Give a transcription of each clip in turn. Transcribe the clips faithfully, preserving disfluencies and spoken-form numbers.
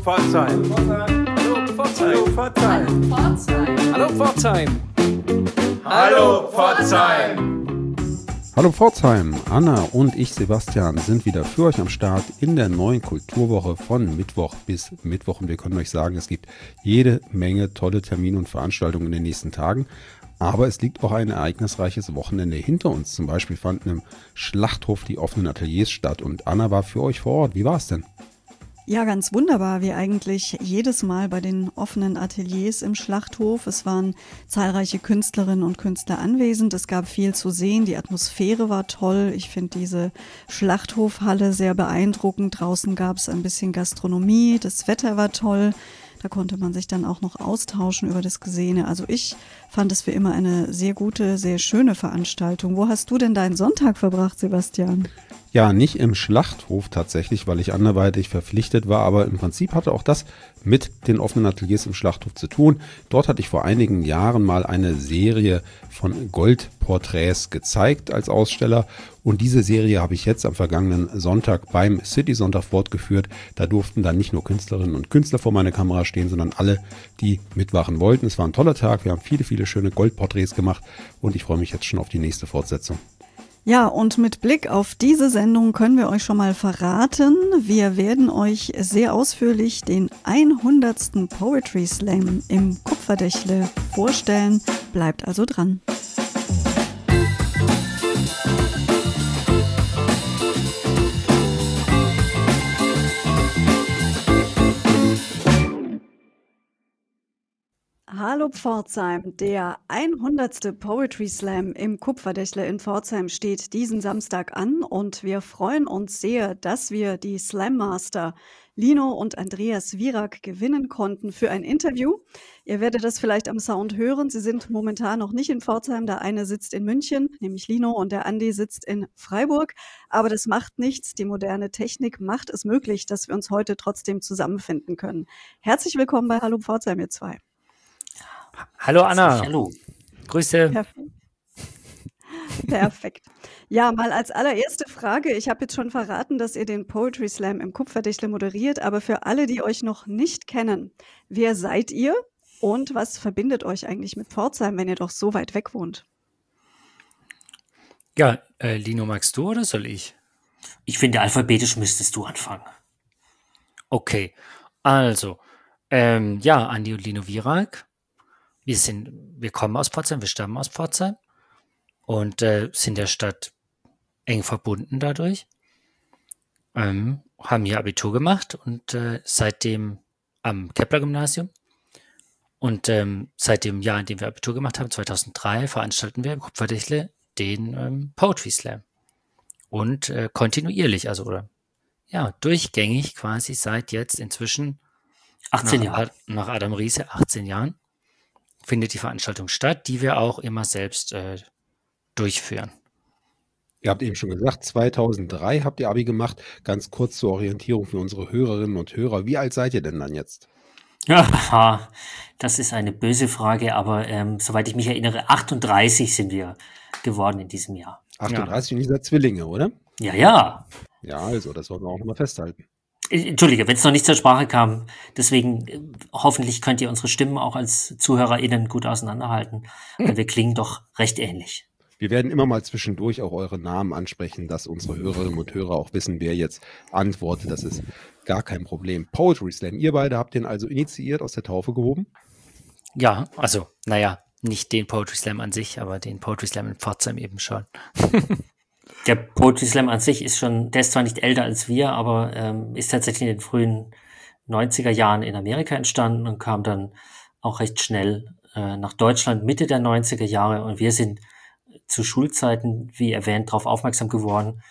Pforzheim. Hallo Pforzheim. Hallo Pforzheim. Hallo Pforzheim. Hallo Pforzheim, Anna und ich, Sebastian, sind wieder für euch am Start in der neuen Kulturwoche von Mittwoch bis Mittwoch. Und wir können euch sagen, es gibt jede Menge tolle Termine und Veranstaltungen in den nächsten Tagen. Aber es liegt auch ein ereignisreiches Wochenende hinter uns. Zum Beispiel fanden im Schlachthof die offenen Ateliers statt. Und Anna war für euch vor Ort. Wie war es denn? Ja, ganz wunderbar, wie eigentlich jedes Mal bei den offenen Ateliers im Schlachthof. Es waren zahlreiche Künstlerinnen und Künstler anwesend. Es gab viel zu sehen. Die Atmosphäre war toll. Ich finde diese Schlachthofhalle sehr beeindruckend. Draußen gab es ein bisschen Gastronomie. Das Wetter war toll. Da konnte man sich dann auch noch austauschen über das Gesehene. Also ich fand es wie immer eine sehr gute, sehr schöne Veranstaltung. Wo hast du denn deinen Sonntag verbracht, Sebastian? Ja, nicht im Schlachthof tatsächlich, weil ich anderweitig verpflichtet war, aber im Prinzip hatte auch das mit den offenen Ateliers im Schlachthof zu tun. Dort hatte ich vor einigen Jahren mal eine Serie von Goldporträts gezeigt als Aussteller und diese Serie habe ich jetzt am vergangenen Sonntag beim City-Sonntag fortgeführt. Da durften dann nicht nur Künstlerinnen und Künstler vor meiner Kamera stehen, sondern alle, die mitmachen wollten. Es war ein toller Tag, wir haben viele, viele schöne Goldporträts gemacht und ich freue mich jetzt schon auf die nächste Fortsetzung. Ja, und mit Blick auf diese Sendung können wir euch schon mal verraten, wir werden euch sehr ausführlich den hundertsten Poetry Slam im Kupferdächle vorstellen. Bleibt also dran. Hallo Pforzheim, der hundertste Poetry Slam im Kupferdächle in Pforzheim steht diesen Samstag an und wir freuen uns sehr, dass wir die Slam Master Lino und Andreas Wierak gewinnen konnten für ein Interview. Ihr werdet das vielleicht am Sound hören, sie sind momentan noch nicht in Pforzheim, der eine sitzt in München, nämlich Lino, und der Andi sitzt in Freiburg, aber das macht nichts, die moderne Technik macht es möglich, dass wir uns heute trotzdem zusammenfinden können. Herzlich willkommen bei Hallo Pforzheim, ihr zwei. Hallo Anna. Hallo. Grüße. Perfekt. Perfekt. Ja, mal als allererste Frage. Ich habe jetzt schon verraten, dass ihr den Poetry Slam im Kupferdächle moderiert, aber für alle, die euch noch nicht kennen, wer seid ihr und was verbindet euch eigentlich mit Pforzheim, wenn ihr doch so weit weg wohnt? Ja, äh, Lino, magst du oder soll ich? Ich finde, alphabetisch müsstest du anfangen. Okay, also, ähm, ja, Andi und Lino Wierak. Wir sind, wir kommen aus Pforzheim, wir stammen aus Pforzheim und äh, sind der Stadt eng verbunden dadurch. Ähm, haben hier Abitur gemacht und äh, seitdem am Kepler-Gymnasium. Und ähm, seit dem Jahr, in dem wir Abitur gemacht haben, zweitausenddrei, veranstalten wir im Kupferdächle den ähm, Poetry Slam. Und äh, kontinuierlich, also oder ja, durchgängig quasi seit jetzt inzwischen achtzehn nach, Jahre. nach Adam Riese, achtzehn Jahren. Findet die Veranstaltung statt, die wir auch immer selbst äh, durchführen. Ihr habt eben schon gesagt, zweitausenddrei habt ihr Abi gemacht. Ganz kurz zur Orientierung für unsere Hörerinnen und Hörer. Wie alt seid ihr denn dann jetzt? Ja, das ist eine böse Frage, aber ähm, soweit ich mich erinnere, achtunddreißig sind wir geworden in diesem Jahr. achtunddreißig, ja. Und ihr seid Zwillinge, oder? Ja, ja. Ja, also, das wollen wir auch nochmal festhalten. Entschuldige, wenn es noch nicht zur Sprache kam, deswegen äh, hoffentlich könnt ihr unsere Stimmen auch als ZuhörerInnen gut auseinanderhalten, weil wir klingen doch recht ähnlich. Wir werden immer mal zwischendurch auch eure Namen ansprechen, dass unsere Hörerinnen und Hörer auch wissen, wer jetzt antwortet. Das ist gar kein Problem. Poetry Slam, ihr beide habt den also initiiert, aus der Taufe gehoben? Ja, also, naja, nicht den Poetry Slam an sich, aber den Poetry Slam in Pforzheim eben schon. Der Poetry Slam an sich ist schon, der ist zwar nicht älter als wir, aber ähm, ist tatsächlich in den frühen neunziger Jahren in Amerika entstanden und kam dann auch recht schnell äh, nach Deutschland Mitte der neunziger Jahre und wir sind zu Schulzeiten, wie erwähnt, darauf aufmerksam geworden.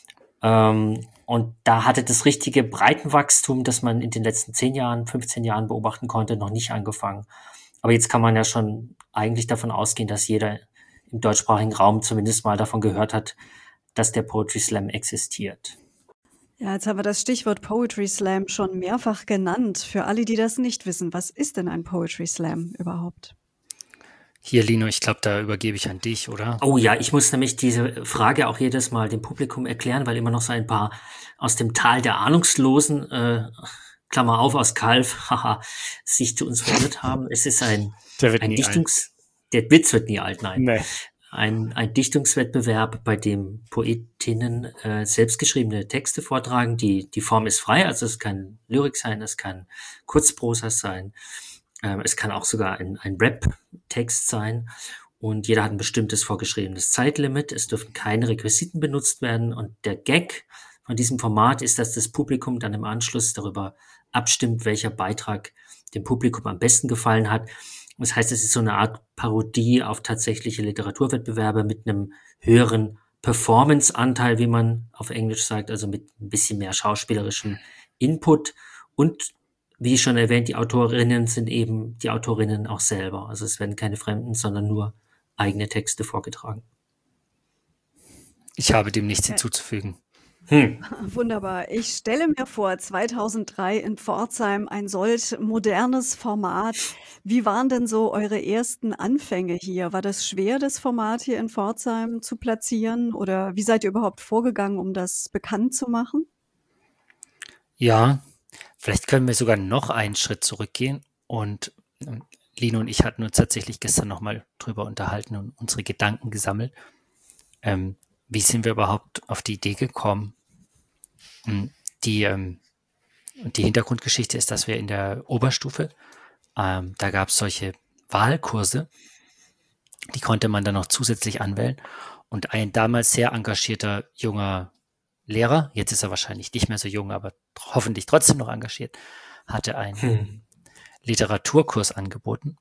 Ähm, und da hatte das richtige Breitenwachstum, das man in den letzten zehn Jahren, fünfzehn Jahren beobachten konnte, noch nicht angefangen. Aber jetzt kann man ja schon eigentlich davon ausgehen, dass jeder im deutschsprachigen Raum zumindest mal davon gehört hat, dass der Poetry Slam existiert. Ja, jetzt haben wir das Stichwort Poetry Slam schon mehrfach genannt. Für alle, die das nicht wissen, was ist denn ein Poetry Slam überhaupt? Hier, Lino, ich glaube, da übergebe ich an dich, oder? Oh ja, ich muss nämlich diese Frage auch jedes Mal dem Publikum erklären, weil immer noch so ein paar aus dem Tal der Ahnungslosen äh, Klammer auf, aus Calw, haha, sich zu uns verirrt haben. Es ist ein, Der wird ein nie Dichtungs... Der Witz wird nie alt, nein. Nee. Ein, ein Dichtungswettbewerb, bei dem Poetinnen äh, selbstgeschriebene Texte vortragen. Die, die Form ist frei, also es kann Lyrik sein, es kann Kurzprosa sein, ähm, es kann auch sogar ein, ein Rap-Text sein. Und jeder hat ein bestimmtes vorgeschriebenes Zeitlimit. Es dürfen keine Requisiten benutzt werden. Und der Gag von diesem Format ist, dass das Publikum dann im Anschluss darüber abstimmt, welcher Beitrag dem Publikum am besten gefallen hat. Das heißt, es ist so eine Art Parodie auf tatsächliche Literaturwettbewerbe mit einem höheren Performance-Anteil, wie man auf Englisch sagt, also mit ein bisschen mehr schauspielerischem Input. Und wie schon erwähnt, die Autorinnen sind eben die Autorinnen auch selber. Also es werden keine Fremden, sondern nur eigene Texte vorgetragen. Ich habe dem nichts hinzuzufügen. Hm. Wunderbar. Ich stelle mir vor, zweitausenddrei in Pforzheim ein solch modernes Format. Wie waren denn so eure ersten Anfänge hier? War das schwer, das Format hier in Pforzheim zu platzieren? Oder wie seid ihr überhaupt vorgegangen, um das bekannt zu machen? Ja, vielleicht können wir sogar noch einen Schritt zurückgehen. Und ähm, Lino und ich hatten uns tatsächlich gestern nochmal drüber unterhalten und unsere Gedanken gesammelt. Ähm, wie sind wir überhaupt auf die Idee gekommen? Die, ähm, die Hintergrundgeschichte ist, dass wir in der Oberstufe, ähm, da gab es solche Wahlkurse, die konnte man dann noch zusätzlich anwählen. Und ein damals sehr engagierter junger Lehrer, jetzt ist er wahrscheinlich nicht mehr so jung, aber hoffentlich trotzdem noch engagiert, hatte einen Hm. Literaturkurs angeboten.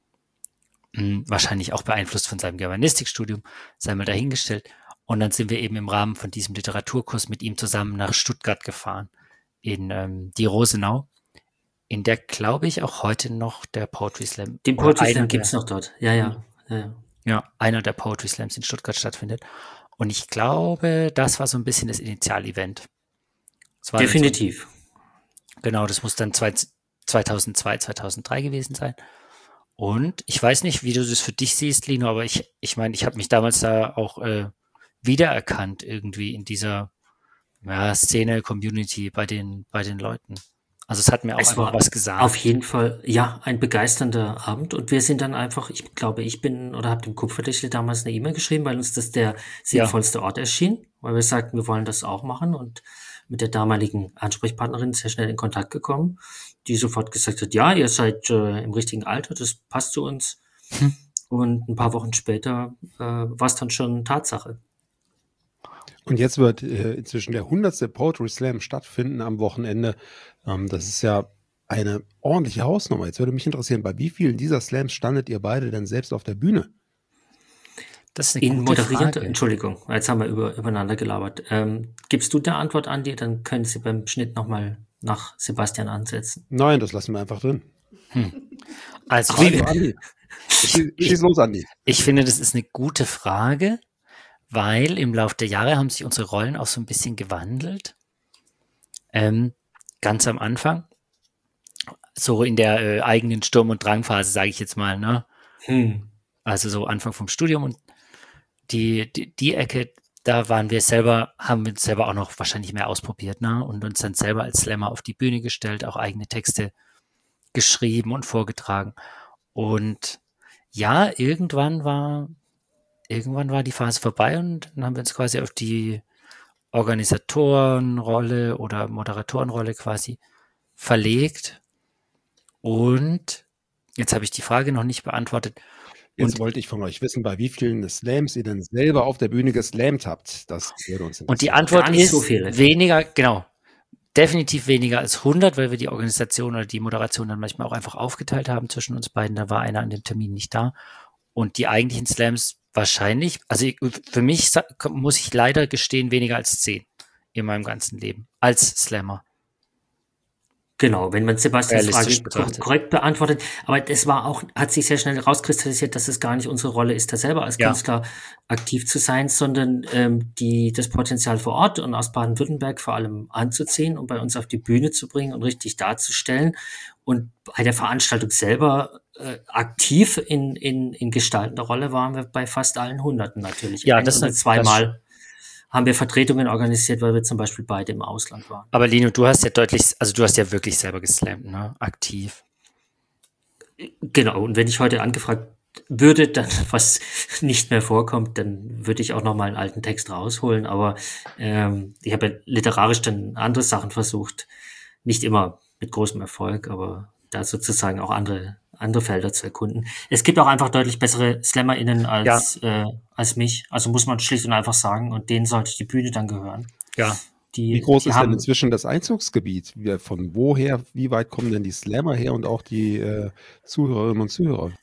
Hm, wahrscheinlich auch beeinflusst von seinem Germanistikstudium, sei mal dahingestellt. Und dann sind wir eben im Rahmen von diesem Literaturkurs mit ihm zusammen nach Stuttgart gefahren, in ähm, die Rosenau, in der, glaube ich, auch heute noch der Poetry Slam. Den oder Poetry einer Slam der- gibt's noch dort. Ja, ja. ja, ja. Ja, einer der Poetry Slams in Stuttgart stattfindet. Und ich glaube, das war so ein bisschen das Initialevent. Das war dann Definitiv. So, genau, das muss dann zwei, zweitausendzwei, zweitausenddrei gewesen sein. Und ich weiß nicht, wie du das für dich siehst, Lino, aber ich ich meine, ich habe mich damals da auch äh, wiedererkannt irgendwie in dieser ja, Szene, Community bei den, bei den Leuten. Also es hat mir auch Es einfach war was gesagt. Auf jeden Fall, ja, ein begeisternder Abend. Und wir sind dann einfach, ich glaube, ich bin oder habe dem Kupferdächle damals eine E-Mail geschrieben, weil uns das der sinnvollste Ort erschien, weil wir sagten, wir wollen das auch machen und mit der damaligen Ansprechpartnerin sehr schnell in Kontakt gekommen, die sofort gesagt hat, ja, ihr seid äh, im richtigen Alter, das passt zu uns. Hm. Und ein paar Wochen später äh, war es dann schon Tatsache. Und jetzt wird äh, inzwischen der hundertste Poetry Slam stattfinden am Wochenende. Ähm, das ist ja eine ordentliche Hausnummer. Jetzt würde mich interessieren, bei wie vielen dieser Slams standet ihr beide denn selbst auf der Bühne? Das ist eine In gute moderierender, Frage. Entschuldigung, jetzt haben wir über, übereinander gelabert. Ähm, gibst du der Antwort, Andi, dann können Sie beim Schnitt nochmal nach Sebastian ansetzen. Nein, das lassen wir einfach drin. Also, Also, Andi, schieß, schieß los, Andi. ich finde, das ist eine gute Frage, weil im Laufe der Jahre haben sich unsere Rollen auch so ein bisschen gewandelt. Ähm, ganz am Anfang, so in der äh, eigenen Sturm- und Drangphase, sage ich jetzt mal, ne? Hm. Also so Anfang vom Studium und die, die, die Ecke, da waren wir selber, haben wir uns selber auch noch wahrscheinlich mehr ausprobiert, ne? Und uns dann selber als Slammer auf die Bühne gestellt, auch eigene Texte geschrieben und vorgetragen. Und ja, irgendwann war, irgendwann war die Phase vorbei und dann haben wir uns quasi auf die Organisatorenrolle oder Moderatorenrolle quasi verlegt. Und jetzt habe ich die Frage noch nicht beantwortet. Jetzt Und- wollte ich von euch wissen, bei wie vielen Slams ihr denn selber auf der Bühne geslammt habt. Das würde uns interessieren. Und die Antwort Gar nicht ist so viele. weniger, genau, definitiv weniger als hundert, weil wir die Organisation oder die Moderation dann manchmal auch einfach aufgeteilt haben zwischen uns beiden. Da war einer an dem Termin nicht da. Und die eigentlichen Slams wahrscheinlich, also ich- für mich sa- muss ich leider gestehen, weniger als zehn in meinem ganzen Leben als Slammer. Genau, wenn man Sebastians Realistisch Frage betrachtet. kor- korrekt beantwortet. Aber das war auch, hat sich sehr schnell rauskristallisiert, dass es gar nicht unsere Rolle ist, da selber als Ja. Künstler aktiv zu sein, sondern ähm, die, das Potenzial vor Ort und aus Baden-Württemberg vor allem anzuziehen und bei uns auf die Bühne zu bringen und richtig darzustellen. Und bei der Veranstaltung selber äh, aktiv in, in, in gestaltender Rolle waren wir bei fast allen Hunderten natürlich. Ja, Ein das oder ist- zweimal haben wir Vertretungen organisiert, weil wir zum Beispiel beide im Ausland waren. Aber Lino, du hast ja deutlich, also du hast ja wirklich selber geslammt, ne? Aktiv. Genau, und wenn ich heute angefragt würde, dann, was nicht mehr vorkommt, dann würde ich auch noch mal einen alten Text rausholen, aber ähm, ich habe ja literarisch dann andere Sachen versucht, nicht immer mit großem Erfolg, aber da sozusagen auch andere andere Felder zu erkunden. Es gibt auch einfach deutlich bessere SlammerInnen als, ja. äh, als mich, also muss man schlicht und einfach sagen, und denen sollte die Bühne dann gehören. Ja. Die, wie groß ist denn inzwischen das Einzugsgebiet? Von woher, wie weit kommen denn die Slammer her und auch die äh, Zuhörerinnen und Zuhörer?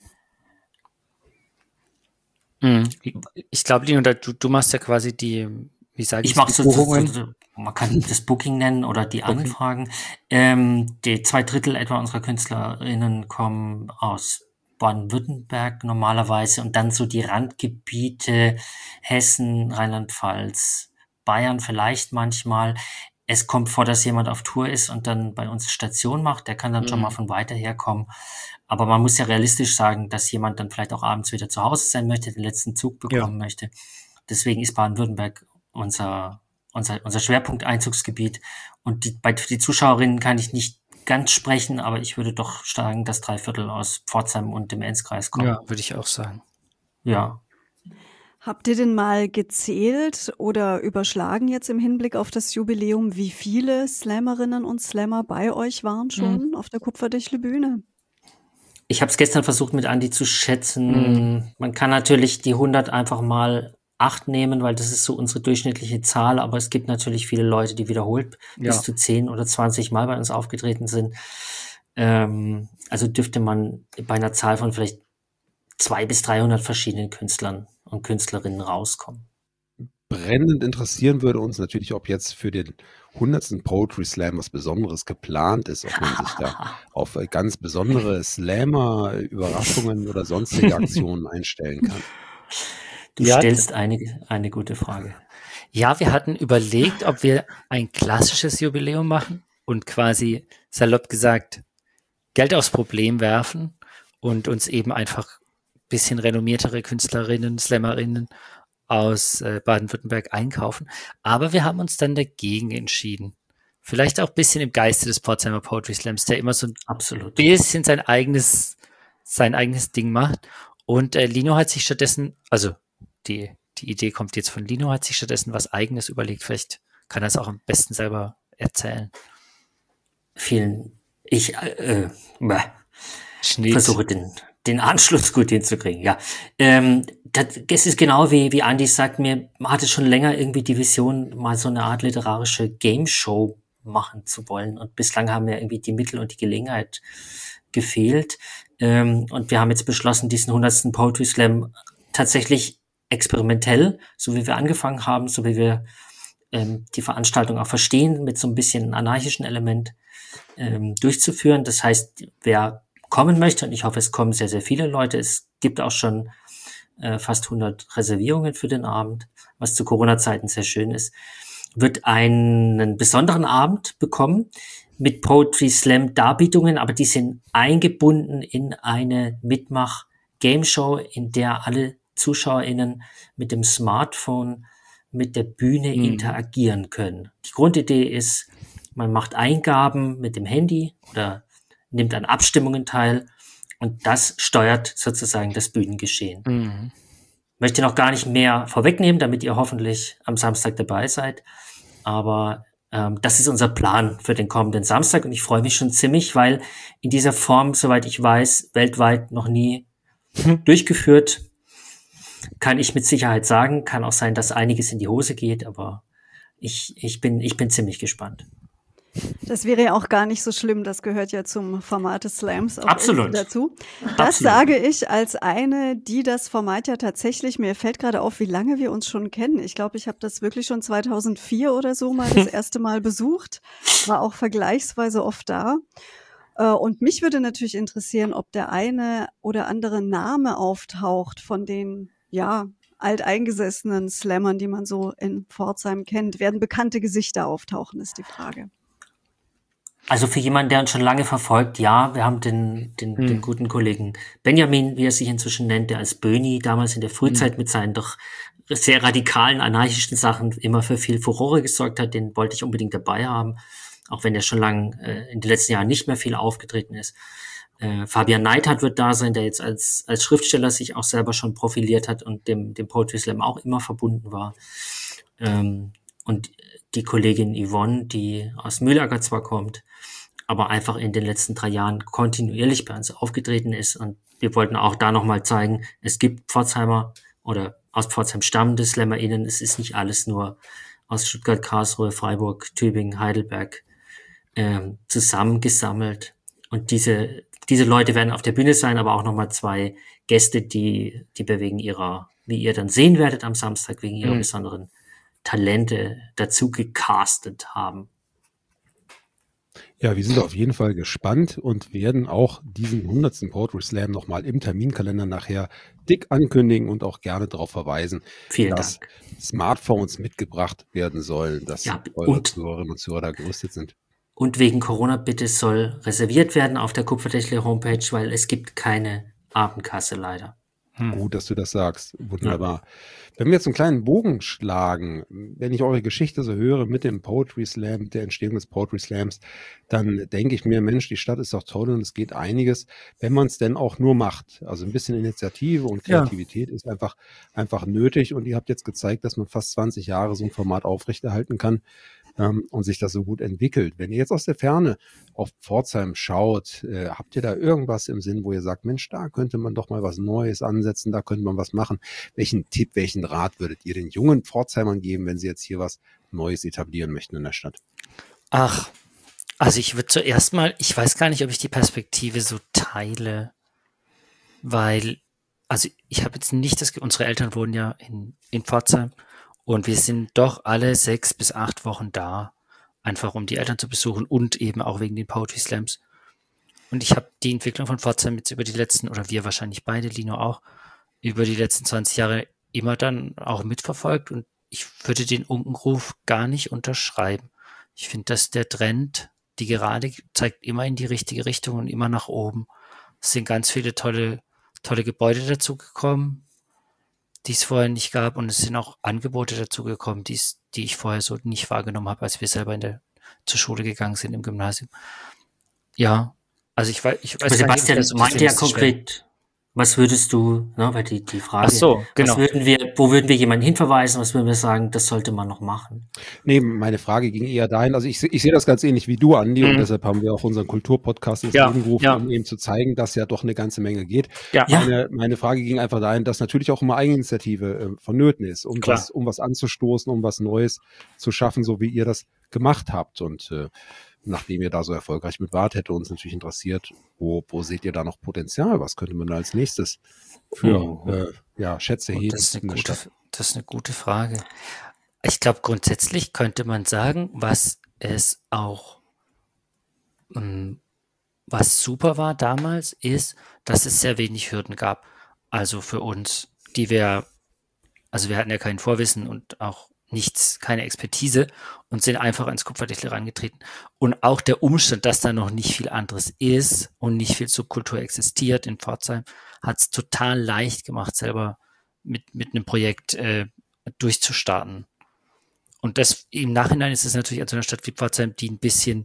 Ich glaube, Lino, du, du machst ja quasi die, wie sage ich, ich mache so, so, so, man kann das Booking nennen oder die okay. Anfragen. Ähm, die zwei Drittel etwa unserer KünstlerInnen kommen aus Baden-Württemberg normalerweise und dann so die Randgebiete Hessen, Rheinland-Pfalz, Bayern vielleicht manchmal. Es kommt vor, dass jemand auf Tour ist und dann bei uns Station macht. Der kann dann mhm. schon mal von weiter her kommen. Aber man muss ja realistisch sagen, dass jemand dann vielleicht auch abends wieder zu Hause sein möchte, den letzten Zug bekommen ja. möchte. Deswegen ist Baden-Württemberg unser, unser, unser Schwerpunkt-Einzugsgebiet. Und die, bei die Zuschauerinnen kann ich nicht ganz sprechen, aber ich würde doch sagen, dass drei Viertel aus Pforzheim und dem Enzkreis kommen. Ja, würde ich auch sagen. Ja. Habt ihr denn mal gezählt oder überschlagen jetzt im Hinblick auf das Jubiläum, wie viele Slammerinnen und Slammer bei euch waren schon mhm. auf der Kupferdächle-Bühne? Ich habe es gestern versucht mit Andi zu schätzen. Mhm. Man kann natürlich die hundert einfach mal acht nehmen, weil das ist so unsere durchschnittliche Zahl, aber es gibt natürlich viele Leute, die wiederholt ja. bis zu zehn oder zwanzig Mal bei uns aufgetreten sind. Ähm, also dürfte man bei einer Zahl von vielleicht zweihundert bis dreihundert verschiedenen Künstlern und Künstlerinnen rauskommen. Brennend interessieren würde uns natürlich, ob jetzt für den hundertsten Poetry Slam was Besonderes geplant ist, ob man sich da auf ganz besondere Slammer, Überraschungen oder sonstige Aktionen einstellen kann. Du ja, stellst eine, eine gute Frage. Ja, wir hatten überlegt, ob wir ein klassisches Jubiläum machen und quasi salopp gesagt Geld aufs Problem werfen und uns eben einfach ein bisschen renommiertere Künstlerinnen, Slammerinnen aus äh, Baden-Württemberg einkaufen. Aber wir haben uns dann dagegen entschieden. Vielleicht auch ein bisschen im Geiste des Pforzheimer Poetry Slams, der immer so ein Absolut. bisschen sein eigenes, sein eigenes Ding macht. Und äh, Lino hat sich stattdessen, also die, die Idee kommt jetzt von Lino, hat sich stattdessen was Eigenes überlegt. Vielleicht kann er es auch am besten selber erzählen. Vielen, ich äh, äh, versuche den, den Anschluss gut hinzukriegen. Ja, ähm, das, es ist genau wie, wie Andi sagt, mir hatte schon länger irgendwie die Vision, mal so eine Art literarische Game Show machen zu wollen. Und bislang haben mir irgendwie die Mittel und die Gelegenheit gefehlt. Ähm, und wir haben jetzt beschlossen, diesen hundertsten Poetry Slam tatsächlich experimentell, so wie wir angefangen haben, so wie wir ähm, die Veranstaltung auch verstehen, mit so ein bisschen anarchischen Element ähm, durchzuführen. Das heißt, wer kommen möchte, und ich hoffe, es kommen sehr, sehr viele Leute, es gibt auch schon äh, fast hundert Reservierungen für den Abend, was zu Corona-Zeiten sehr schön ist, wird einen besonderen Abend bekommen mit Poetry Slam Darbietungen, aber die sind eingebunden in eine Mitmach-Game-Show, in der alle ZuschauerInnen mit dem Smartphone mit der Bühne mhm. interagieren können. Die Grundidee ist, man macht Eingaben mit dem Handy oder nimmt an Abstimmungen teil und das steuert sozusagen das Bühnengeschehen. Mhm. Möchte noch gar nicht mehr vorwegnehmen, damit ihr hoffentlich am Samstag dabei seid, aber ähm, das ist unser Plan für den kommenden Samstag und ich freue mich schon ziemlich, weil in dieser Form, soweit ich weiß, weltweit noch nie mhm. durchgeführt. Kann ich mit Sicherheit sagen. Kann auch sein, dass einiges in die Hose geht, aber ich, ich bin, ich bin ziemlich gespannt. Das wäre ja auch gar nicht so schlimm. Das gehört ja zum Format des Slams auch Absolut. dazu. Das Absolut. Sage ich als eine, die das Format ja tatsächlich, mir fällt gerade auf, wie lange wir uns schon kennen. Ich glaube, ich habe das wirklich schon zweitausendvier oder so mal das erste Mal besucht. War auch vergleichsweise oft da. Und mich würde natürlich interessieren, ob der eine oder andere Name auftaucht von den ja, alteingesessenen Slammern, die man so in Pforzheim kennt. Werden bekannte Gesichter auftauchen, ist die Frage. Also für jemanden, der uns schon lange verfolgt, ja, wir haben den, den, hm. den guten Kollegen Benjamin, wie er sich inzwischen nennt, der als Böni damals in der Frühzeit hm. mit seinen doch sehr radikalen, anarchischen Sachen immer für viel Furore gesorgt hat, den wollte ich unbedingt dabei haben, auch wenn er schon lange äh, in den letzten Jahren nicht mehr viel aufgetreten ist. Äh, Fabian Neidhardt wird da sein, der jetzt als als Schriftsteller sich auch selber schon profiliert hat und dem dem Poetry Slam auch immer verbunden war. Ähm, und die Kollegin Yvonne, die aus Mühlacker zwar kommt, aber einfach in den letzten drei Jahren kontinuierlich bei uns aufgetreten ist. Und wir wollten auch da nochmal zeigen, es gibt Pforzheimer oder aus Pforzheim stammende SlammerInnen. Es ist nicht alles nur aus Stuttgart, Karlsruhe, Freiburg, Tübingen, Heidelberg ähm, zusammengesammelt. Und diese diese Leute werden auf der Bühne sein, aber auch nochmal zwei Gäste, die die wir wegen ihrer, wie ihr dann sehen werdet am Samstag, wegen ihrer Mhm. besonderen Talente dazu gecastet haben. Ja, wir sind auf jeden Fall gespannt und werden auch diesen hundertsten Poetry Slam nochmal im Terminkalender nachher dick ankündigen und auch gerne darauf verweisen, Vielen dass Dank. Smartphones mitgebracht werden sollen, dass Ja, eure und Zuhörerinnen und Zuhörer da gerüstet sind. Und wegen Corona bitte soll reserviert werden auf der Kupferdächle Homepage, weil es gibt keine Abendkasse leider. Hm. Gut, dass du das sagst. Wunderbar. Wenn wir jetzt einen kleinen Bogen schlagen, wenn ich eure Geschichte so höre mit dem Poetry Slam, mit der Entstehung des Poetry Slams, dann denke ich mir, Mensch, die Stadt ist doch toll und es geht einiges, wenn man es denn auch nur macht. Also ein bisschen Initiative und Ja. Kreativität ist einfach, einfach nötig und ihr habt jetzt gezeigt, dass man fast zwanzig Jahre so ein Format aufrechterhalten kann ähm, und sich das so gut entwickelt. Wenn ihr jetzt aus der Ferne auf Pforzheim schaut, äh, habt ihr da irgendwas im Sinn, wo ihr sagt, Mensch, da könnte man doch mal was Neues ansetzen, da könnte man was machen. Welchen Tipp, welchen Rat würdet ihr den jungen Pforzheimern geben, wenn sie jetzt hier was Neues etablieren möchten in der Stadt? Ach, also ich würde zuerst mal, ich weiß gar nicht, ob ich die Perspektive so teile, weil, also ich habe jetzt nicht das, Ge- unsere Eltern wohnen ja in, in Pforzheim und wir sind doch alle sechs bis acht Wochen da, einfach um die Eltern zu besuchen und eben auch wegen den Poetry Slams. Und ich habe die Entwicklung von Pforzheim jetzt über die letzten, oder wir wahrscheinlich beide, Lino auch, über die letzten zwanzig Jahre immer dann auch mitverfolgt und ich würde den Unkenruf gar nicht unterschreiben. Ich finde, dass der Trend, die Gerade zeigt immer in die richtige Richtung und immer nach oben. Es sind ganz viele tolle, tolle Gebäude dazugekommen, die es vorher nicht gab und es sind auch Angebote dazugekommen, die es- die ich vorher so nicht wahrgenommen habe, als wir selber in der, zur Schule gegangen sind im Gymnasium. Ja, also ich weiß, ich weiß Aber gar nicht, ob ich Sebastian das so meinte ja pessimistisch wäre. konkret, was würdest du, ne, weil die, die Ach Frage, so, was genau. würden wir, wo würden wir jemanden hinverweisen, was würden wir sagen, das sollte man noch machen? Nee, meine Frage ging eher dahin, also ich, se- ich sehe das ganz ähnlich wie du, Andi, und Mhm. deshalb haben wir auch unseren Kulturpodcast ins Ja, Leben gerufen, ja. um eben zu zeigen, dass ja doch eine ganze Menge geht. Ja, Ja. Meine, meine Frage ging einfach dahin, dass natürlich auch immer Eigeninitiative äh, vonnöten ist, um Klar. was, um was anzustoßen, um was Neues zu schaffen, so wie ihr das gemacht habt. Und äh, nachdem ihr da so erfolgreich mit wart, hätte uns natürlich interessiert, wo, wo seht ihr da noch Potenzial? Was könnte man da als nächstes für Mhm. äh, ja, Schätze Und heben das ist in eine der gute, Stadt? das ist eine gute Frage. Ich glaube, grundsätzlich könnte man sagen, was es auch, ähm, was super war damals, ist, dass es sehr wenig Hürden gab. Also für uns, die wir, also wir hatten ja kein Vorwissen und auch nichts, keine Expertise und sind einfach ans Kupferdächle rangetreten. Und auch der Umstand, dass da noch nicht viel anderes ist und nicht viel Subkultur existiert in Pforzheim, hat es total leicht gemacht, selber mit, mit einem Projekt äh, durchzustarten. Und das im Nachhinein ist es natürlich an so einer Stadt wie Pforzheim, die ein bisschen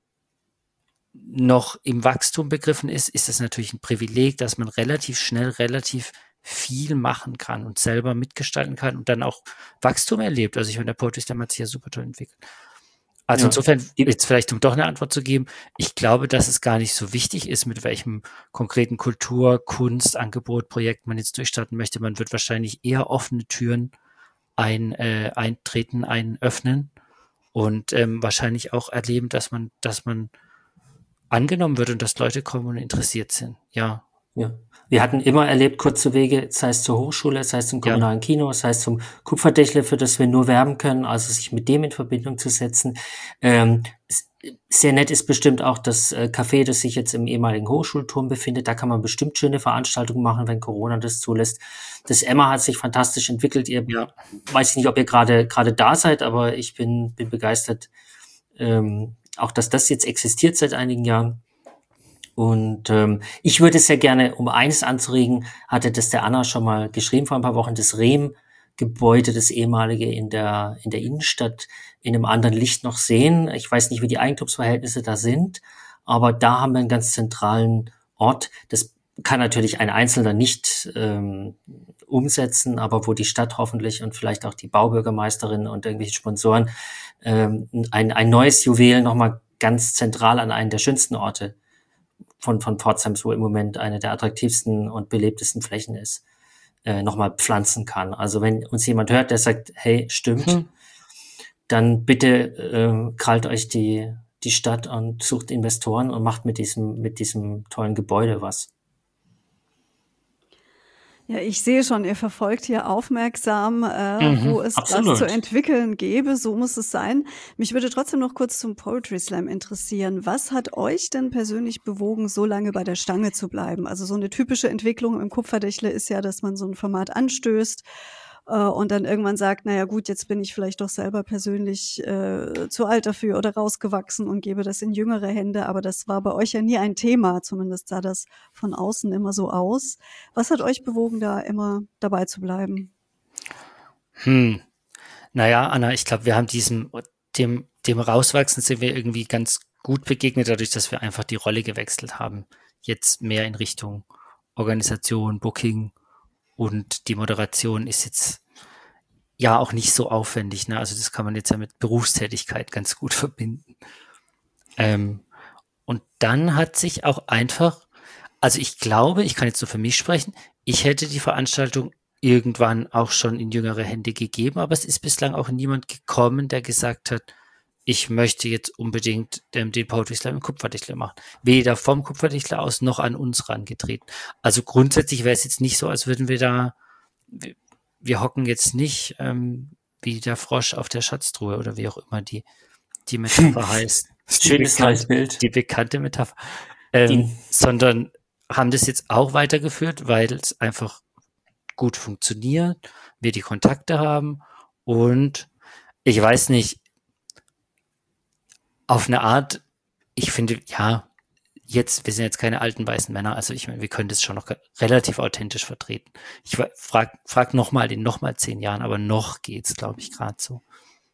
noch im Wachstum begriffen ist, ist es natürlich ein Privileg, dass man relativ schnell relativ viel machen kann und selber mitgestalten kann und dann auch Wachstum erlebt. Also ich meine, der Poetry Slam hat sich ja super toll entwickelt. Also Ja. insofern, Die- jetzt vielleicht um doch eine Antwort zu geben, ich glaube, dass es gar nicht so wichtig ist, mit welchem konkreten Kultur-, Kunst-, Angebot, Projekt man jetzt durchstarten möchte. Man wird wahrscheinlich eher offene Türen ein, äh, eintreten, ein öffnen und ähm, wahrscheinlich auch erleben, dass man, dass man angenommen wird und dass Leute kommen und interessiert sind. Ja, Ja. Wir hatten immer erlebt, kurze Wege, sei es zur Hochschule, sei es zum Ja. kommunalen Kino, sei es zum Kupferdächle, für das wir nur werben können, also sich mit dem in Verbindung zu setzen. Ähm, s- sehr nett ist bestimmt auch das äh, Café, das sich jetzt im ehemaligen Hochschulturm befindet. Da kann man bestimmt schöne Veranstaltungen machen, wenn Corona das zulässt. Das Emma hat sich fantastisch entwickelt. Ihr ja, weiß ich nicht, ob ihr gerade gerade da seid, aber ich bin bin begeistert, ähm, auch dass das jetzt existiert seit einigen Jahren. Und ähm, ich würde sehr gerne, um eines anzuregen, hatte das der Anna schon mal geschrieben vor ein paar Wochen, das Rehm Gebäude, das ehemalige in der, in der Innenstadt, in einem anderen Licht noch sehen. Ich weiß nicht, wie die Eigentumsverhältnisse da sind, aber da haben wir einen ganz zentralen Ort. Das kann natürlich ein Einzelner nicht ähm, umsetzen, aber wo die Stadt hoffentlich und vielleicht auch die Baubürgermeisterin und irgendwelche Sponsoren ähm, ein, ein neues Juwel nochmal ganz zentral an einen der schönsten Orte von, von Pforzheim, wo im Moment eine der attraktivsten und belebtesten Flächen ist, äh, nochmal pflanzen kann. Also wenn uns jemand hört, der sagt, hey, stimmt, hm. dann bitte äh, krallt euch die, die Stadt und sucht Investoren und macht mit diesem, mit diesem tollen Gebäude was. Ja, ich sehe schon, ihr verfolgt hier aufmerksam, äh, Mhm, wo es absolut. was zu entwickeln gäbe. So muss es sein. Mich würde trotzdem noch kurz zum Poetry Slam interessieren. Was hat euch denn persönlich bewogen, so lange bei der Stange zu bleiben? Also so eine typische Entwicklung im Kupferdächle ist ja, dass man so ein Format anstößt äh, und dann irgendwann sagt, naja gut, jetzt bin ich vielleicht doch selber persönlich äh, zu alt dafür oder rausgewachsen und gebe das in jüngere Hände. Aber das war bei euch ja nie ein Thema. Zumindest sah das von außen immer so aus. Was hat euch bewogen, da immer dabei zu bleiben? Hm. Naja, Anna, ich glaube, wir haben diesem, dem, dem Rauswachsen sind wir irgendwie ganz gut begegnet, dadurch, dass wir einfach die Rolle gewechselt haben. Jetzt mehr in Richtung Organisation, Booking und die Moderation ist jetzt ja auch nicht so aufwendig. Ne? Also das kann man jetzt ja mit Berufstätigkeit ganz gut verbinden. Ähm, und dann hat sich auch einfach, also ich glaube, ich kann jetzt nur für mich sprechen, ich hätte die Veranstaltung irgendwann auch schon in jüngere Hände gegeben, aber es ist bislang auch niemand gekommen, der gesagt hat, ich möchte jetzt unbedingt ähm, den Poetry Slam im Kupferdächler machen. Weder vom Kupferdächler aus noch an uns rangetreten. Also grundsätzlich wäre es jetzt nicht so, als würden wir da, wir, wir hocken jetzt nicht ähm, wie der Frosch auf der Schatztruhe oder wie auch immer die, die Metapher heißt. Schönes neues Bild. Die bekannte Metapher. Ähm, sondern haben das jetzt auch weitergeführt, weil es einfach gut funktioniert, wir die Kontakte haben und ich weiß nicht, auf eine Art, ich finde, ja, jetzt, wir sind jetzt keine alten weißen Männer, also ich meine, wir können das schon noch relativ authentisch vertreten. Ich frag, frag nochmal in nochmal zehn Jahren, aber noch geht's, glaube ich, gerade so.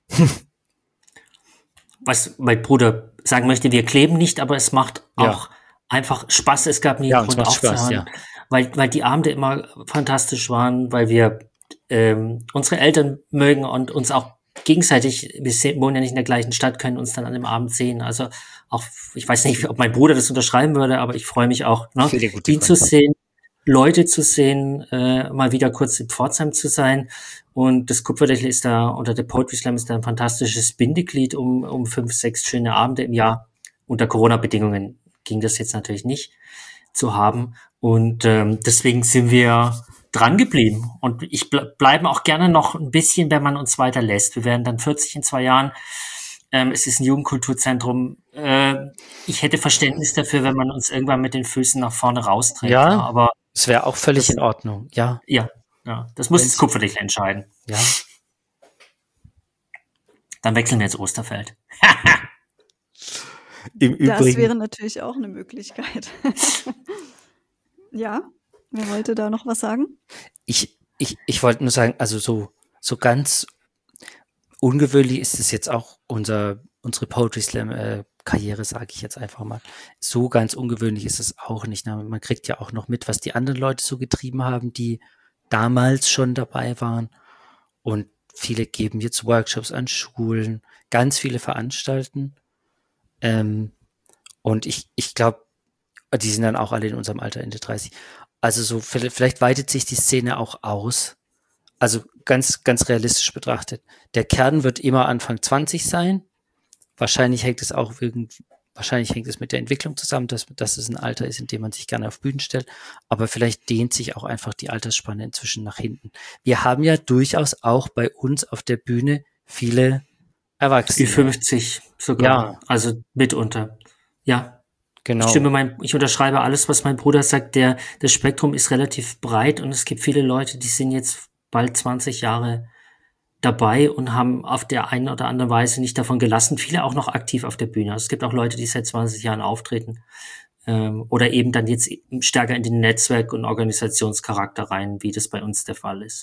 Was mein Bruder sagen möchte, wir kleben nicht, aber es macht Ja. auch einfach Spaß. Es gab nie Ja, einen uns Grund macht Spaß, aufzuhören, ja. weil, weil die Abende immer fantastisch waren, weil wir ähm, unsere Eltern mögen und uns auch gegenseitig, wir se- wohnen ja nicht in der gleichen Stadt, können uns dann an dem Abend sehen. Also auch, ich weiß nicht, ob mein Bruder das unterschreiben würde, aber ich freue mich auch, ne, Viele gute ihn zu Freunde. sehen, Leute zu sehen, äh, mal wieder kurz in Pforzheim zu sein. Und das Kupferdächle ist da, oder der Poetry Slam ist da ein fantastisches Bindeglied um, um fünf, sechs schöne Abende im Jahr. Unter Corona-Bedingungen ging das jetzt natürlich nicht zu haben. Und ähm, deswegen sind wir dran geblieben. Und ich ble bleibe auch gerne noch ein bisschen, wenn man uns weiter lässt. Wir werden dann vierzig in zwei Jahren. Ähm, es ist ein Jugendkulturzentrum. Äh, ich hätte Verständnis dafür, wenn man uns irgendwann mit den Füßen nach vorne rausträgt. Ja. Ja, aber Es wäre auch völlig Das- in Ordnung, ja. ja, ja, das muss Wenn's- das Kupferdächler entscheiden. Ja. Dann wechseln wir jetzt Osterfeld. Im Das Übrigen, wäre natürlich auch eine Möglichkeit. Ja, wer wollte da noch was sagen? ich, ich, ich wollte nur sagen, also so, so ganz ungewöhnlich ist es jetzt auch unser, unsere Poetry Slam äh, Karriere, sage ich jetzt einfach mal. So ganz ungewöhnlich ist es auch nicht. Ne? Man kriegt ja auch noch mit, was die anderen Leute so getrieben haben, die damals schon dabei waren. Und viele geben jetzt Workshops an Schulen, ganz viele veranstalten. Ähm, und ich, ich glaube, die sind dann auch alle in unserem Alter, Ende dreißig. Also so, vielleicht vielleicht weitet sich die Szene auch aus. Also ganz, ganz realistisch betrachtet. Der Kern wird immer Anfang zwanzig sein. Wahrscheinlich hängt es auch irgend, wahrscheinlich hängt es mit der Entwicklung zusammen, dass, dass es ein Alter ist, in dem man sich gerne auf Bühnen stellt. Aber vielleicht dehnt sich auch einfach die Altersspanne inzwischen nach hinten. Wir haben ja durchaus auch bei uns auf der Bühne viele Erwachsene. Ü fünfzig sogar. Ja. Also mitunter. Ja. Genau. Ich stimme mein, ich unterschreibe alles, was mein Bruder sagt. Der, das Spektrum ist relativ breit und es gibt viele Leute, die sind jetzt bald zwanzig Jahre dabei und haben auf der einen oder anderen Weise nicht davon gelassen. Viele auch noch aktiv auf der Bühne. Also es gibt auch Leute, die seit zwanzig Jahren auftreten ähm, oder eben dann jetzt stärker in den Netzwerk- und Organisationscharakter rein, wie das bei uns der Fall ist.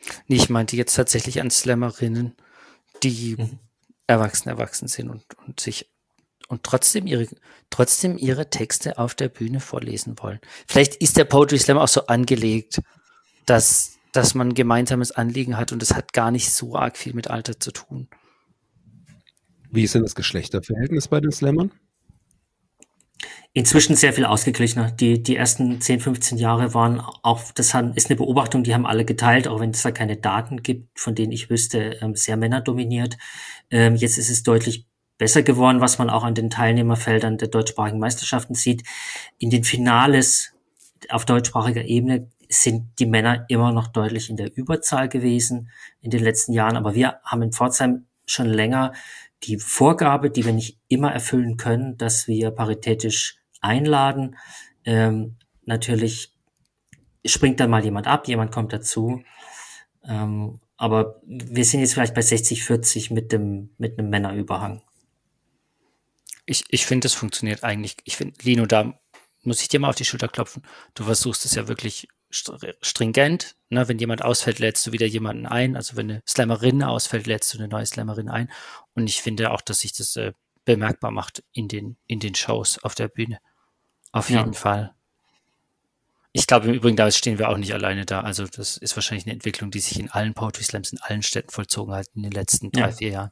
Nee, ich meinte jetzt tatsächlich an Slammerinnen, die Mhm. erwachsen, erwachsen sind und, und sich und trotzdem ihre, trotzdem ihre Texte auf der Bühne vorlesen wollen. Vielleicht ist der Poetry Slam auch so angelegt, dass, dass man ein gemeinsames Anliegen hat und es hat gar nicht so arg viel mit Alter zu tun. Wie ist denn das Geschlechterverhältnis bei den Slammern? Inzwischen sehr viel ausgeglichener. Die, die ersten zehn, fünfzehn Jahre waren auch, das haben, ist eine Beobachtung, die haben alle geteilt, auch wenn es da keine Daten gibt, von denen ich wüsste, ähm, sehr männerdominiert. Ähm, jetzt ist es deutlich besser geworden, was man auch an den Teilnehmerfeldern der deutschsprachigen Meisterschaften sieht. In den Finales auf deutschsprachiger Ebene sind die Männer immer noch deutlich in der Überzahl gewesen in den letzten Jahren, aber wir haben in Pforzheim schon länger die Vorgabe, die wir nicht immer erfüllen können, dass wir paritätisch einladen. Ähm, natürlich springt dann mal jemand ab, jemand kommt dazu. Ähm, aber wir sind jetzt vielleicht bei sechzig vierzig mit dem, mit einem Männerüberhang. Ich, ich finde, das funktioniert eigentlich. Ich finde, Lino, da muss ich dir mal auf die Schulter klopfen. Du versuchst es ja wirklich str- stringent. Ne? Wenn jemand ausfällt, lädst du wieder jemanden ein. Also wenn eine Slammerin ausfällt, lädst du eine neue Slammerin ein. Und ich finde auch, dass sich das äh, bemerkbar macht in den, in den Shows auf der Bühne. Auf Ja. jeden Fall. Ich glaube im Übrigen, da stehen wir auch nicht alleine da. Also das ist wahrscheinlich eine Entwicklung, die sich in allen Poetry Slams in allen Städten vollzogen hat in den letzten drei, Ja. vier Jahren.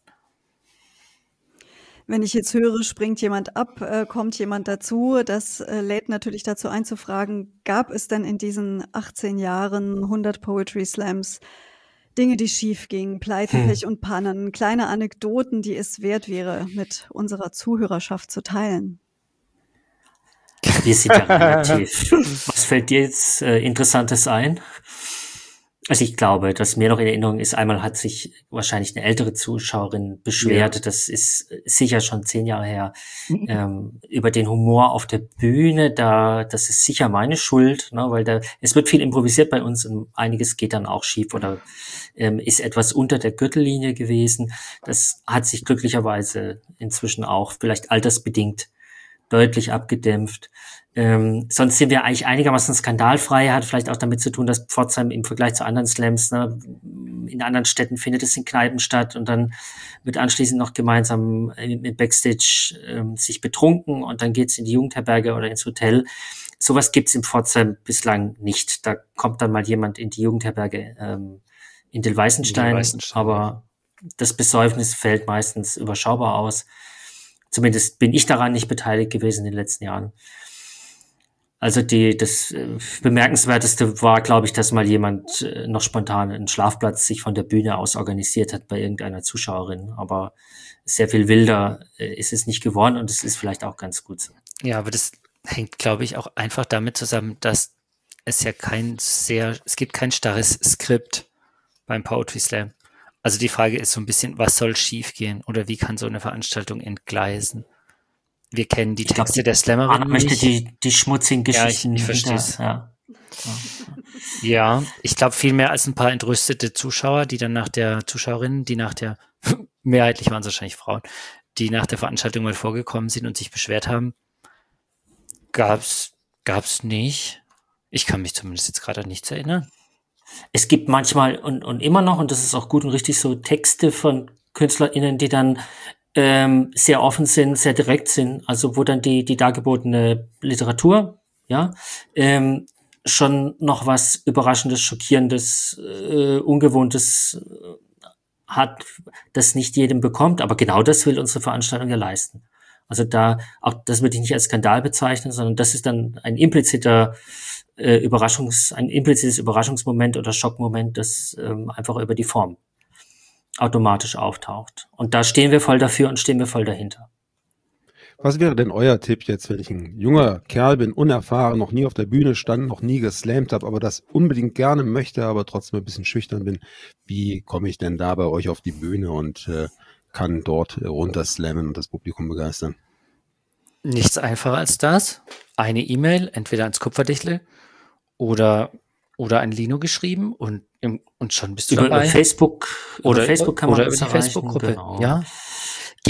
Wenn ich jetzt höre, springt jemand ab, äh, kommt jemand dazu, das äh, lädt natürlich dazu ein zu fragen, gab es denn in diesen achtzehn Jahren hundert Poetry Slams Dinge, die schief gingen, Pleiten, Hm. Pech und Pannen, kleine Anekdoten, die es wert wäre, mit unserer Zuhörerschaft zu teilen? Wir sind ja relativ. Was fällt dir jetzt äh, Interessantes ein? Also ich glaube, dass mir noch in Erinnerung ist, einmal hat sich wahrscheinlich eine ältere Zuschauerin beschwert, Ja. das ist sicher schon zehn Jahre her, ähm, über den Humor auf der Bühne, da, das ist sicher meine Schuld, ne, weil da, es wird viel improvisiert bei uns und einiges geht dann auch schief oder ähm, ist etwas unter der Gürtellinie gewesen. Das hat sich glücklicherweise inzwischen auch vielleicht altersbedingt deutlich abgedämpft. Ähm, sonst sind wir eigentlich einigermaßen skandalfrei, hat vielleicht auch damit zu tun, dass Pforzheim im Vergleich zu anderen Slams, ne, in anderen Städten findet es in Kneipen statt und dann wird anschließend noch gemeinsam im, im Backstage ähm, sich betrunken und dann geht's in die Jugendherberge oder ins Hotel. Sowas gibt's in Pforzheim bislang nicht. Da kommt dann mal jemand in die Jugendherberge ähm, in den Weißenstein, Weißenstein, aber das Besäufnis fällt meistens überschaubar aus. Zumindest bin ich daran nicht beteiligt gewesen in den letzten Jahren. Also die, das äh, Bemerkenswerteste war, glaube ich, dass mal jemand äh, noch spontan einen Schlafplatz sich von der Bühne aus organisiert hat bei irgendeiner Zuschauerin. Aber sehr viel wilder äh, ist es nicht geworden und es ist vielleicht auch ganz gut so. Ja, aber das hängt, glaube ich, auch einfach damit zusammen, dass es ja kein sehr, es gibt kein starres Skript beim Poetry Slam. Also die Frage ist so ein bisschen, was soll schiefgehen oder wie kann so eine Veranstaltung entgleisen? Wir kennen die Ich glaub, Texte die- der Slammerin Anna möchte nicht. die, die schmutzigen Ja, ich- Geschichten. ich hinter- versteh's. Ja. Ja, ich glaube viel mehr als ein paar entrüstete Zuschauer, die dann nach der Zuschauerin, die nach der, mehrheitlich waren es wahrscheinlich Frauen, die nach der Veranstaltung mal vorgekommen sind und sich beschwert haben, gab's, gab's nicht. Ich kann mich zumindest jetzt gerade an nichts erinnern. Es gibt manchmal und, und immer noch, und das ist auch gut und richtig, so Texte von KünstlerInnen, die dann ähm, sehr offen sind, sehr direkt sind, also wo dann die, die dargebotene Literatur, ja, ähm, schon noch was Überraschendes, Schockierendes, äh, Ungewohntes äh, hat, das nicht jedem bekommt, aber genau das will unsere Veranstaltung ja leisten. Also da, auch das würde ich nicht als Skandal bezeichnen, sondern das ist dann ein impliziter äh, Überraschungs, ein implizites Überraschungsmoment oder Schockmoment, das ähm, einfach über die Form automatisch auftaucht. Und da stehen wir voll dafür und stehen wir voll dahinter. Was wäre denn euer Tipp jetzt, wenn ich ein junger Kerl bin, unerfahren, noch nie auf der Bühne stand, noch nie geslammt habe, aber das unbedingt gerne möchte, aber trotzdem ein bisschen schüchtern bin? Wie komme ich denn da bei euch auf die Bühne und äh, kann dort äh, runterslammen und das Publikum begeistern? Nichts einfacher als das. Eine E-Mail, entweder ans Kupferdichtle oder, oder an Lino geschrieben und, im, und schon bist du Über, dabei. über Facebook, oder über Facebook kann man oder uns über die erreichen. Facebook-Gruppe. Genau. Ja.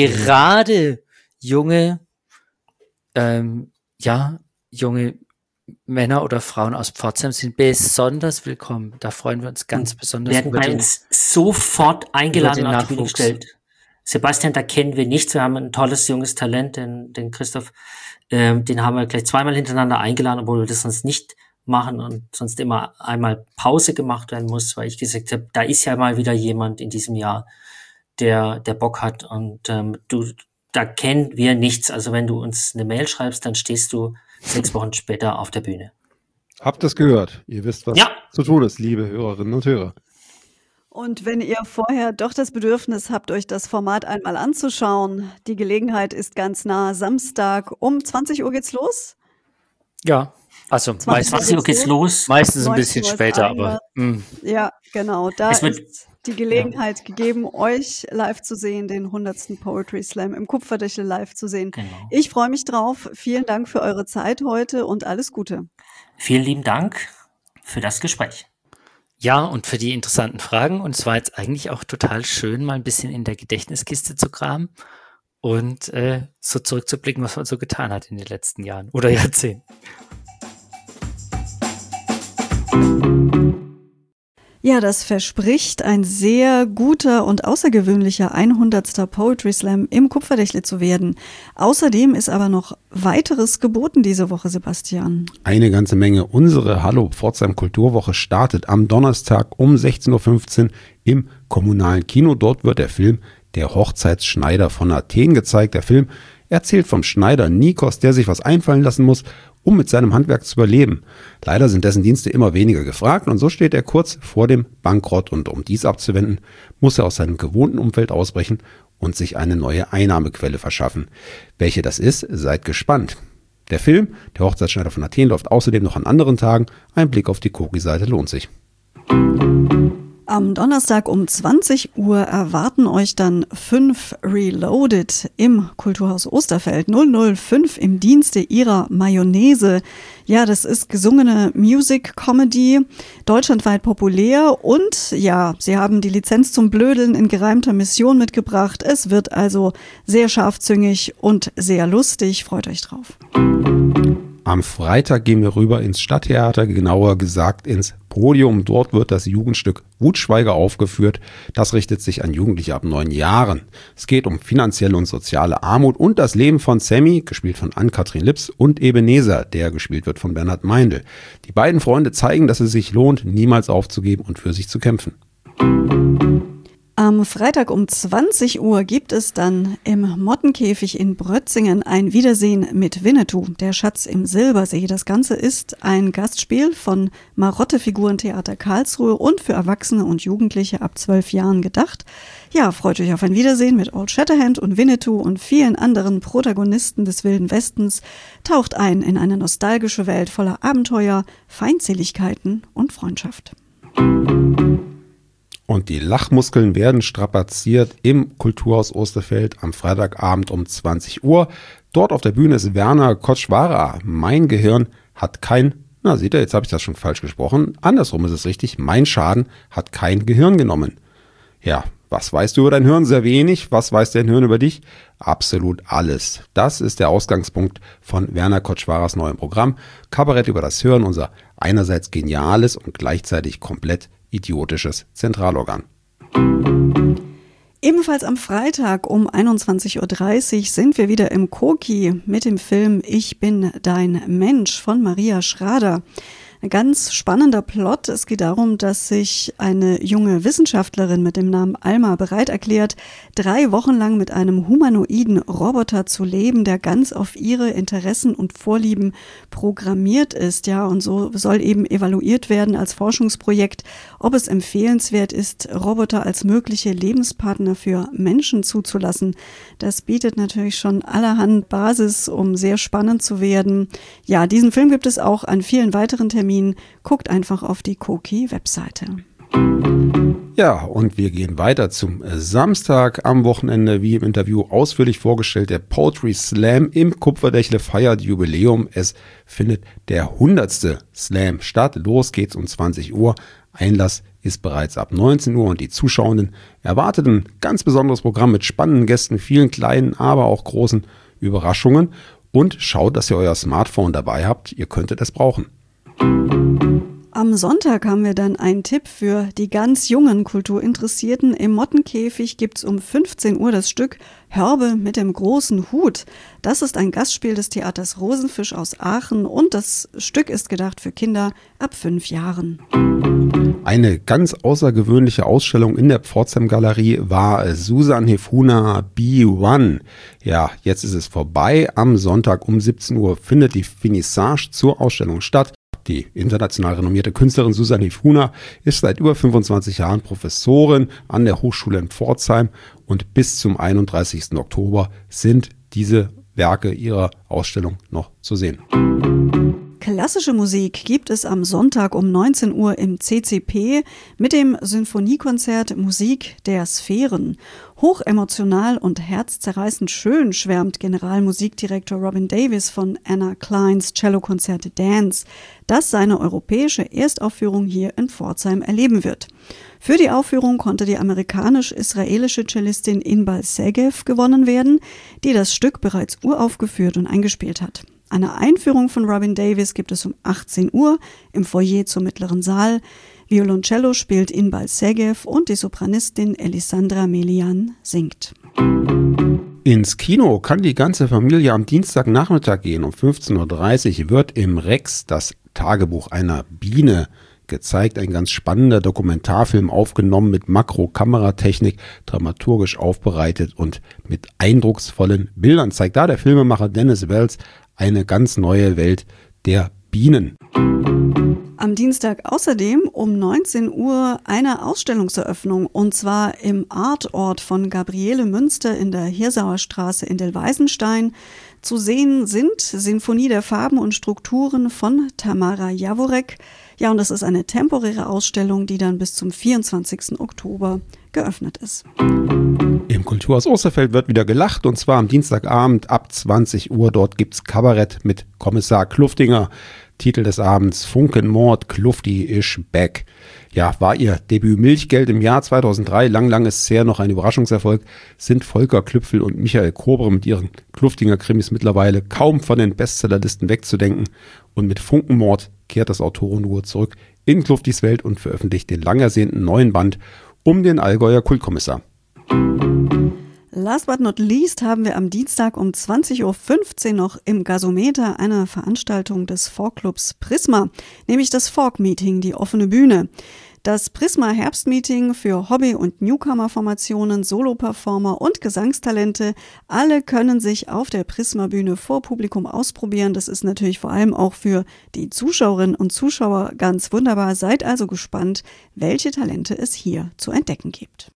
Gerade junge, ähm, ja, junge Männer oder Frauen aus Pforzheim sind besonders willkommen. Da freuen wir uns ganz besonders. Wir werden bei uns sofort eingeladen und auf die Bühne gestellt. Sebastian, da kennen wir nichts. Wir haben ein tolles junges Talent, den, den Christoph, ähm, den haben wir gleich zweimal hintereinander eingeladen, obwohl wir das sonst nicht machen und sonst immer einmal Pause gemacht werden muss, weil ich gesagt habe, da ist ja mal wieder jemand in diesem Jahr, der, der Bock hat und ähm, du, da kennen wir nichts. Also wenn du uns eine Mail schreibst, dann stehst du sechs Wochen später auf der Bühne. Habt es gehört? Ihr wisst, was ja. zu tun ist, liebe Hörerinnen und Hörer. Und wenn ihr vorher doch das Bedürfnis habt, euch das Format einmal anzuschauen, die Gelegenheit ist ganz nah. Samstag um zwanzig Uhr geht's los? Ja, also zwanzig Uhr geht's los. Meistens ein bisschen später, aber. Mh. Ja, genau. Da ist die Gelegenheit ja. gegeben, euch live zu sehen, den hundertsten Poetry Slam im Kupferdächle live zu sehen. Genau. Ich freue mich drauf. Vielen Dank für eure Zeit heute und alles Gute. Vielen lieben Dank für das Gespräch. Ja, und für die interessanten Fragen. Und es war jetzt eigentlich auch total schön, mal ein bisschen in der Gedächtniskiste zu kramen und äh, so zurückzublicken, was man so getan hat in den letzten Jahren oder Jahrzehnten. Ja, das verspricht ein sehr guter und außergewöhnlicher hundertster Poetry Slam im Kupferdächle zu werden. Außerdem ist aber noch weiteres geboten diese Woche, Sebastian. Eine ganze Menge. Unsere Hallo Pforzheim Kulturwoche startet am Donnerstag um sechzehn Uhr fünfzehn im kommunalen Kino. Dort wird der Film Der Hochzeitsschneider von Athen gezeigt. Der Film erzählt vom Schneider Nikos, der sich was einfallen lassen muss, um mit seinem Handwerk zu überleben. Leider sind dessen Dienste immer weniger gefragt und so steht er kurz vor dem Bankrott und um dies abzuwenden, muss er aus seinem gewohnten Umfeld ausbrechen und sich eine neue Einnahmequelle verschaffen. Welche das ist, seid gespannt. Der Film, Der Hochzeitsschneider von Athen, läuft außerdem noch an anderen Tagen. Ein Blick auf die Koki-Seite lohnt sich. Am Donnerstag um zwanzig Uhr erwarten euch dann fünf Reloaded im Kulturhaus Osterfeld. null null fünf im Dienste ihrer Mayonnaise. Ja, das ist gesungene Music Comedy, deutschlandweit populär und ja, sie haben die Lizenz zum Blödeln in gereimter Mission mitgebracht. Es wird also sehr scharfzüngig und sehr lustig. Freut euch drauf. Am Freitag gehen wir rüber ins Stadttheater, genauer gesagt ins Podium. Dort wird das Jugendstück Wutschweiger aufgeführt. Das richtet sich an Jugendliche ab neun Jahren. Es geht um finanzielle und soziale Armut und das Leben von Sammy, gespielt von Ann-Kathrin Lips, und Ebenezer, der gespielt wird von Bernhard Meindl. Die beiden Freunde zeigen, dass es sich lohnt, niemals aufzugeben und für sich zu kämpfen. Am Freitag um zwanzig Uhr gibt es dann im Mottenkäfig in Brötzingen ein Wiedersehen mit Winnetou, der Schatz im Silbersee. Das Ganze ist ein Gastspiel von Marotte Figurentheater Karlsruhe und für Erwachsene und Jugendliche ab zwölf Jahren gedacht. Ja, freut euch auf ein Wiedersehen mit Old Shatterhand und Winnetou und vielen anderen Protagonisten des Wilden Westens. Taucht ein in eine nostalgische Welt voller Abenteuer, Feindseligkeiten und Freundschaft. Und die Lachmuskeln werden strapaziert im Kulturhaus Osterfeld am Freitagabend um zwanzig Uhr. Dort auf der Bühne ist Werner Kotschwara. Mein Gehirn hat kein, na seht ihr, jetzt habe ich das schon falsch gesprochen. Andersrum ist es richtig, mein Schaden hat kein Gehirn genommen. Ja, was weißt du über dein Hirn? Sehr wenig. Was weiß dein Hirn über dich? Absolut alles. Das ist der Ausgangspunkt von Werner Kotschwaras neuem Programm. Kabarett über das Hören, unser einerseits geniales und gleichzeitig komplett idiotisches Zentralorgan. Ebenfalls am Freitag um einundzwanzig Uhr dreißig sind wir wieder im Koki mit dem Film Ich bin dein Mensch von Maria Schrader. Ein ganz spannender Plot. Es geht darum, dass sich eine junge Wissenschaftlerin mit dem Namen Alma bereit erklärt, drei Wochen lang mit einem humanoiden Roboter zu leben, der ganz auf ihre Interessen und Vorlieben programmiert ist. Ja, und so soll eben evaluiert werden als Forschungsprojekt, ob es empfehlenswert ist, Roboter als mögliche Lebenspartner für Menschen zuzulassen. Das bietet natürlich schon allerhand Basis, um sehr spannend zu werden. Ja, diesen Film gibt es auch an vielen weiteren Terminen. Guckt einfach auf die Koki-Webseite. Ja, und wir gehen weiter zum Samstag am Wochenende, wie im Interview ausführlich vorgestellt. Der Poetry Slam im Kupferdächle feiert Jubiläum. Es findet der hundertste Slam statt. Los geht's um zwanzig Uhr. Einlass ist bereits ab neunzehn Uhr und die Zuschauenden erwartet ein ganz besonderes Programm mit spannenden Gästen, vielen kleinen, aber auch großen Überraschungen. und schaut, dass ihr euer Smartphone dabei habt. Ihr könntet es brauchen. Am Sonntag haben wir dann einen Tipp für die ganz jungen Kulturinteressierten. Im Mottenkäfig gibt's um fünfzehn Uhr das Stück Hörbe mit dem großen Hut. Das ist ein Gastspiel des Theaters Rosenfisch aus Aachen und das Stück ist gedacht für Kinder ab fünf Jahren. Eine ganz außergewöhnliche Ausstellung in der Pforzheim-Galerie war Susan Hefuna B eins. Ja, jetzt ist es vorbei. Am Sonntag um siebzehn Uhr findet die Finissage zur Ausstellung statt. Die international renommierte Künstlerin Susan Hefuna ist seit über fünfundzwanzig Jahren Professorin an der Hochschule in Pforzheim und bis zum einunddreißigsten Oktober sind diese Werke ihrer Ausstellung noch zu sehen. Klassische Musik gibt es am Sonntag um neunzehn Uhr im C C P mit dem Sinfoniekonzert Musik der Sphären. Hochemotional und herzzerreißend schön schwärmt Generalmusikdirektor Robin Davis von Anna Kleins Cellokonzert Dance, das seine europäische Erstaufführung hier in Pforzheim erleben wird. Für die Aufführung konnte die amerikanisch-israelische Cellistin Inbal Segev gewonnen werden, die das Stück bereits uraufgeführt und eingespielt hat. Eine Einführung von Robin Davis gibt es um achtzehn Uhr im Foyer zum mittleren Saal. Violoncello spielt Inbal Segev und die Sopranistin Elisandra Melian singt. Ins Kino kann die ganze Familie am Dienstagnachmittag gehen. Um fünfzehn Uhr dreißig wird im Rex das Tagebuch einer Biene gezeigt. Ein ganz spannender Dokumentarfilm, aufgenommen mit Makro-Kameratechnik, dramaturgisch aufbereitet und mit eindrucksvollen Bildern. Zeigt da der Filmemacher Dennis Wells eine ganz neue Welt der Bienen. Am Dienstag außerdem um neunzehn Uhr eine Ausstellungseröffnung und zwar im Artort von Gabriele Münster in der Hirsauer Straße in Delweisenstein. Zu sehen sind Sinfonie der Farben und Strukturen von Tamara Jaworek. Ja, und das ist eine temporäre Ausstellung, die dann bis zum vierundzwanzigsten Oktober geöffnet ist. Im Kulturhaus Osterfeld wird wieder gelacht und zwar am Dienstagabend ab zwanzig Uhr. Dort gibt's Kabarett mit Kommissar Kluftinger. Titel des Abends: Funkenmord, Klufti is back. Ja, war ihr Debüt Milchgeld im Jahr zweitausenddrei. Lang, lang ist es her, noch ein Überraschungserfolg. Sind Volker Klüpfel und Michael Kobre mit ihren Kluftinger Krimis mittlerweile kaum von den Bestsellerlisten wegzudenken. Und mit Funkenmord kehrt das Autorenduo zurück in Kluftis Welt und veröffentlicht den lang ersehnten neuen Band um den Allgäuer Kultkommissar. Last but not least haben wir am Dienstag um zwanzig Uhr fünfzehn noch im Gasometer eine Veranstaltung des Folkclubs Prisma, nämlich das Folk-Meeting, die offene Bühne. Das Prisma-Herbstmeeting für Hobby- und Newcomer-Formationen, Solo-Performer und Gesangstalente. Alle können sich auf der Prisma-Bühne vor Publikum ausprobieren. Das ist natürlich vor allem auch für die Zuschauerinnen und Zuschauer ganz wunderbar. Seid also gespannt, welche Talente es hier zu entdecken gibt.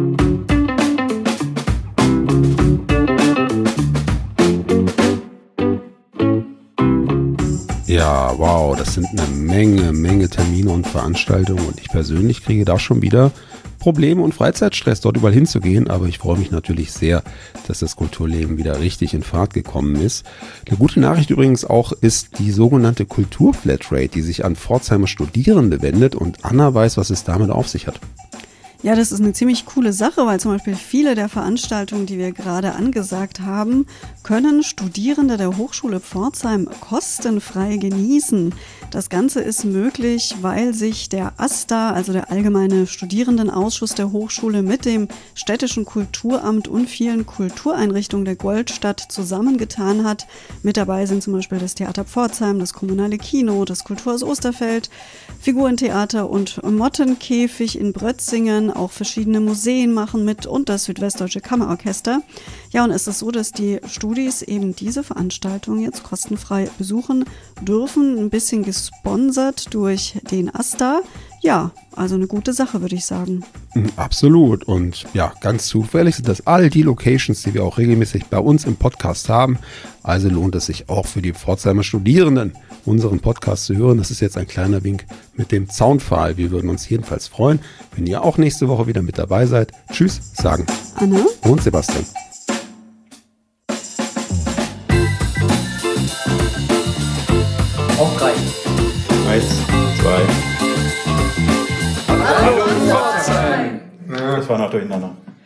Ja, wow, das sind eine Menge, Menge Termine und Veranstaltungen und ich persönlich kriege da schon wieder Probleme und Freizeitstress, dort überall hinzugehen, aber ich freue mich natürlich sehr, dass das Kulturleben wieder richtig in Fahrt gekommen ist. Eine gute Nachricht übrigens auch ist die sogenannte Kulturflatrate, die sich an Pforzheimer Studierende wendet und Anna weiß, was es damit auf sich hat. Ja, das ist eine ziemlich coole Sache, weil zum Beispiel viele der Veranstaltungen, die wir gerade angesagt haben, können Studierende der Hochschule Pforzheim kostenfrei genießen. Das Ganze ist möglich, weil sich der AStA, also der Allgemeine Studierendenausschuss der Hochschule, mit dem Städtischen Kulturamt und vielen Kultureinrichtungen der Goldstadt zusammengetan hat. Mit dabei sind zum Beispiel das Theater Pforzheim, das Kommunale Kino, das Kulturhaus Osterfeld, Figurentheater und Mottenkäfig in Brötzingen. Auch verschiedene Museen machen mit und das Südwestdeutsche Kammerorchester. Ja, und es ist so, dass die Studis eben diese Veranstaltung jetzt kostenfrei besuchen dürfen. Ein bisschen gesponsert durch den AStA. Ja, also eine gute Sache, würde ich sagen. Absolut. Und ja, ganz zufällig sind das all die Locations, die wir auch regelmäßig bei uns im Podcast haben. Also lohnt es sich auch für die Pforzheimer Studierenden, unseren Podcast zu hören. Das ist jetzt ein kleiner Wink mit dem Zaunpfahl. Wir würden uns jedenfalls freuen, wenn ihr auch nächste Woche wieder mit dabei seid. Tschüss, sagen Anna und Sebastian. Auf drei. Eins, zwei. Hallo Pforzheim! Ja, das war noch durcheinander.